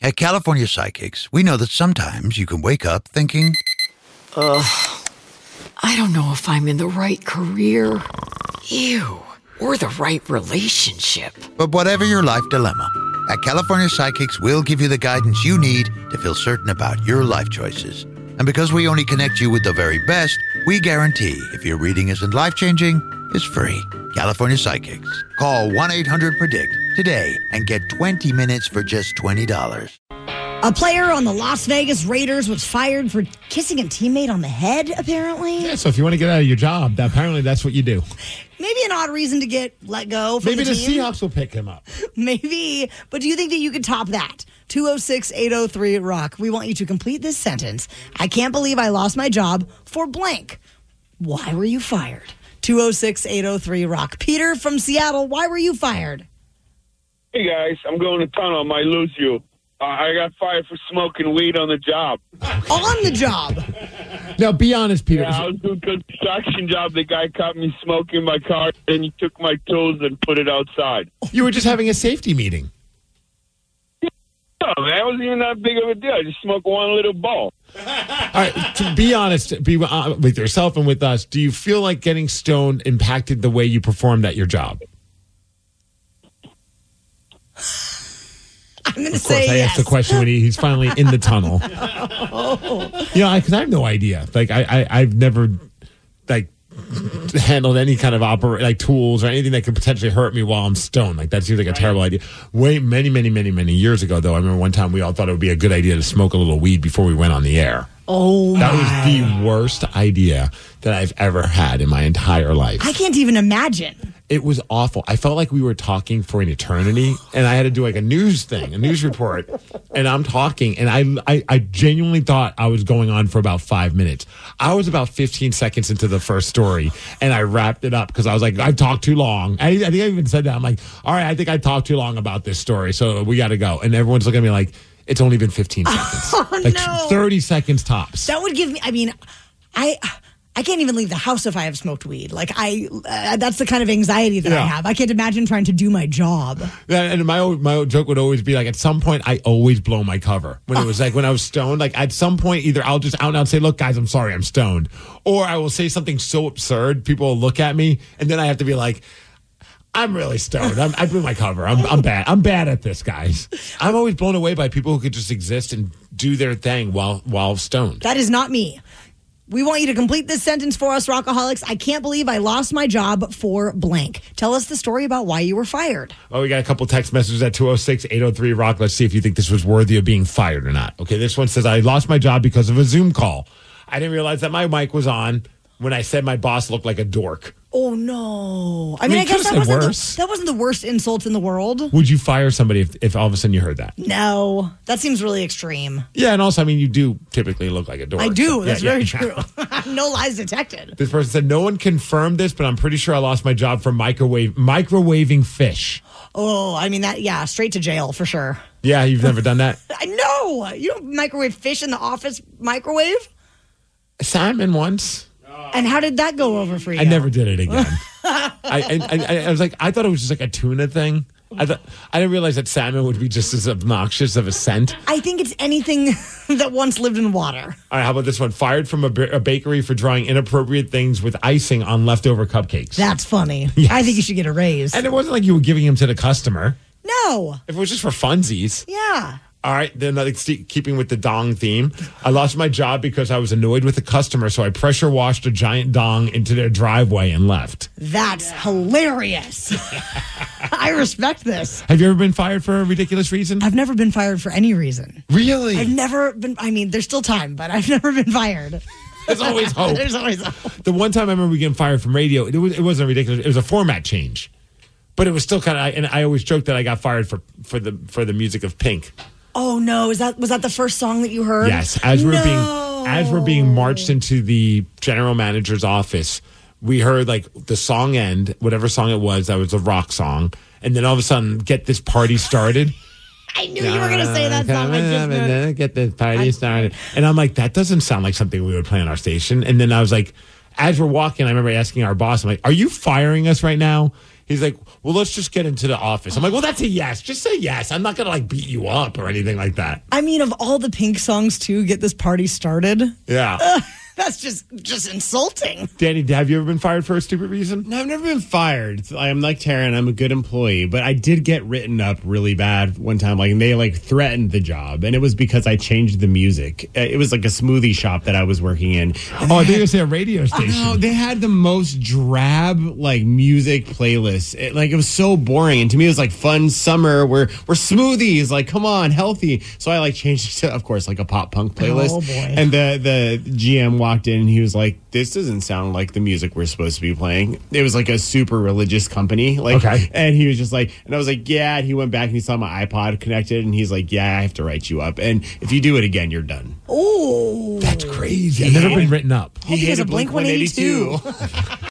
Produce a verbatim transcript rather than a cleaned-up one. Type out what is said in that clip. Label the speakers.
Speaker 1: At California Psychics, we know that sometimes you can wake up thinking,
Speaker 2: Ugh, I don't know if I'm in the right career. Ew. Or the right relationship.
Speaker 1: But whatever your life dilemma, at California Psychics, we'll give you the guidance you need to feel certain about your life choices. And because we only connect you with the very best, we guarantee if your reading isn't life-changing, it's free. California Psychics. Call one eight hundred predict today and get twenty minutes for just twenty dollars.
Speaker 3: A player on the Las Vegas Raiders was fired for kissing a teammate on the head, apparently.
Speaker 4: Yeah, so if you want to get out of your job, that, apparently that's what you do.
Speaker 3: Maybe an odd reason to get let go from
Speaker 4: Maybe
Speaker 3: the
Speaker 4: the
Speaker 3: team.
Speaker 4: Seahawks will pick him up.
Speaker 3: Maybe. But do you think that you could top that? two oh six, eight oh three, rock. We want you to complete this sentence. I can't believe I lost my job for blank. Why were you fired? two oh six, eight oh three, rock. Peter from Seattle, why were you fired?
Speaker 5: Hey, guys, I'm going to tunnel. I might lose you. Uh, I got fired for smoking weed on the job.
Speaker 3: On the job?
Speaker 4: Now, be honest, Peter.
Speaker 5: Yeah, I was doing a construction job. The guy caught me smoking my car, and he took my tools and put it outside.
Speaker 4: You were just having a safety meeting.
Speaker 5: No, man, it wasn't even that big of a deal. I just smoked one little ball.
Speaker 4: All right, to be honest, be uh, with yourself and with us, do you feel like getting stoned impacted the way you performed at your job?
Speaker 3: I'm going to
Speaker 4: Of course,
Speaker 3: say
Speaker 4: I
Speaker 3: yes.
Speaker 4: asked the question when he, he's finally in the tunnel. oh. Yeah, because I have no idea. Like, I, I, I've never, like, handled any kind of oper- like tools or anything that could potentially hurt me while I'm stoned. Like, that seems like a terrible idea. Way many, many, many, many years ago, though, I remember one time we all thought it would be a good idea to smoke a little weed before we went on the air.
Speaker 3: Oh,
Speaker 4: That
Speaker 3: my.
Speaker 4: was the worst idea that I've ever had in my entire life.
Speaker 3: I can't even imagine.
Speaker 4: It was awful. I felt like we were talking for an eternity, and I had to do like a news thing, a news report, and I'm talking, and I, I, I genuinely thought I was going on for about five minutes. I was about fifteen seconds into the first story, and I wrapped it up because I was like, I've talked too long. I, I think I even said that. I'm like, all right, I think I talked too long about this story, so we got to go. And everyone's looking at me like, it's only been fifteen seconds.
Speaker 3: Oh,
Speaker 4: like
Speaker 3: no.
Speaker 4: thirty seconds tops.
Speaker 3: That would give me, I mean, I... I can't even leave the house if I have smoked weed. Like, I, uh, that's the kind of anxiety that I
Speaker 4: Yeah.
Speaker 3: have. I can't imagine trying to do my job.
Speaker 4: Yeah, and my old, my old joke would always be like, at some point, I always blow my cover. When it was like, when I was stoned, like at some point, either I'll just out and out say, look, guys, I'm sorry, I'm stoned. Or I will say something so absurd, people will look at me, and then I have to be like, I'm really stoned. I'm, I blew my cover. I'm, I'm bad. I'm bad at this, guys. I'm always blown away by people who could just exist and do their thing while while stoned.
Speaker 3: That is not me. We want you to complete this sentence for us, Rockaholics. I can't believe I lost my job for blank. Tell us the story about why you were fired.
Speaker 4: Oh, we got a couple text messages at two oh six, eight oh three, rock. Let's see if you think this was worthy of being fired or not. Okay, this one says, I lost my job because of a Zoom call. I didn't realize that my mic was on when I said my boss looked like a dork.
Speaker 3: Oh, no. I mean,
Speaker 4: mean,
Speaker 3: I,
Speaker 4: it
Speaker 3: guess
Speaker 4: could've
Speaker 3: that
Speaker 4: said
Speaker 3: wasn't,
Speaker 4: worse.
Speaker 3: the, that wasn't the worst insult in the world.
Speaker 4: Would you fire somebody if, if all of a sudden you heard that?
Speaker 3: No, that seems really extreme.
Speaker 4: Yeah, and also, I mean, you do typically look like a dork.
Speaker 3: I do.
Speaker 4: So,
Speaker 3: That's
Speaker 4: yeah,
Speaker 3: very
Speaker 4: yeah.
Speaker 3: true. No lies detected.
Speaker 4: This person said, no one confirmed this, but I'm pretty sure I lost my job for microwave microwaving fish.
Speaker 3: Oh, I mean, that, yeah, straight to jail for sure.
Speaker 4: Yeah, you've never done that?
Speaker 3: I know. You don't microwave fish in the office microwave?
Speaker 4: Salmon once.
Speaker 3: And how did that go over for you?
Speaker 4: I never did it again. I, I, I, I was like, I thought it was just like a tuna thing. I thought I didn't realize that salmon would be just as obnoxious of a scent.
Speaker 3: I think it's anything that once lived in water.
Speaker 4: All right, how about this one? Fired from a, ba- a bakery for drawing inappropriate things with icing on leftover cupcakes.
Speaker 3: That's funny.
Speaker 4: Yes.
Speaker 3: I think you should get a raise.
Speaker 4: And it wasn't like you were giving them to the customer.
Speaker 3: No.
Speaker 4: If it was just for funsies.
Speaker 3: Yeah.
Speaker 4: All right, then like, st- keeping with the dong theme, I lost my job because I was annoyed with the customer, so I pressure washed a giant dong into their driveway and left.
Speaker 3: That's hilarious. I respect this.
Speaker 4: Have you ever been fired for a ridiculous reason?
Speaker 3: I've never been fired for any reason.
Speaker 4: Really?
Speaker 3: I've never been, I mean, there's still time, but I've never been fired.
Speaker 4: There's always hope.
Speaker 3: There's always hope.
Speaker 4: The one time I remember getting fired from radio, it, was, it wasn't ridiculous. It was a format change. But it was still kind of, and I always joke that I got fired for, for the for the music of Pink.
Speaker 3: Oh no! Is that was that the first song that you heard?
Speaker 4: Yes, as we're
Speaker 3: No.
Speaker 4: being as we're being marched into the general manager's office, we heard like the song end, whatever song it was, that was a rock song, and then all of a sudden, get this party started.
Speaker 3: I knew you were going to say that song. I just knew it.
Speaker 4: Get this party started, and I'm like, that doesn't sound like something we would play on our station. And then I was like, as we're walking, I remember asking our boss, I'm like, "Are you firing us right now?" He's like, well, let's just get into the office. I'm like, well, that's a yes. Just say yes. I'm not going to like beat you up or anything like that.
Speaker 3: I mean, of all the Pink songs to get this party started,
Speaker 4: Yeah.
Speaker 3: uh, that's just just insulting.
Speaker 4: Danny, have you ever been fired for a stupid reason?
Speaker 6: No, I've never been fired. I'm like Taryn. I'm a good employee, but I did get written up really bad one time. Like, and they like threatened the job, and it was because I changed the music. Uh, It was like a smoothie shop that I was working in. And
Speaker 4: Oh, I
Speaker 6: they
Speaker 4: think
Speaker 6: had-
Speaker 4: it's a radio station.
Speaker 6: No, they had the most drab like music playlist. It, like it was so boring, and to me it was like fun summer. We're we're smoothies. Like, come on, healthy. So I like changed it to, of course, like a pop punk playlist.
Speaker 3: Oh, boy.
Speaker 6: And the the G M walked in and he was like, "This doesn't sound like the music we're supposed to be playing." It was like a super religious company. Like,
Speaker 4: Okay.
Speaker 6: and he was just like, and I was like, "Yeah." And he went back and he saw my iPod connected, and he's like, "Yeah, I have to write you up. And if you do it again, you're done."
Speaker 3: Ooh.
Speaker 4: That's crazy. I've never been written up.
Speaker 3: All because
Speaker 6: hated
Speaker 3: of Blink one eighty-two.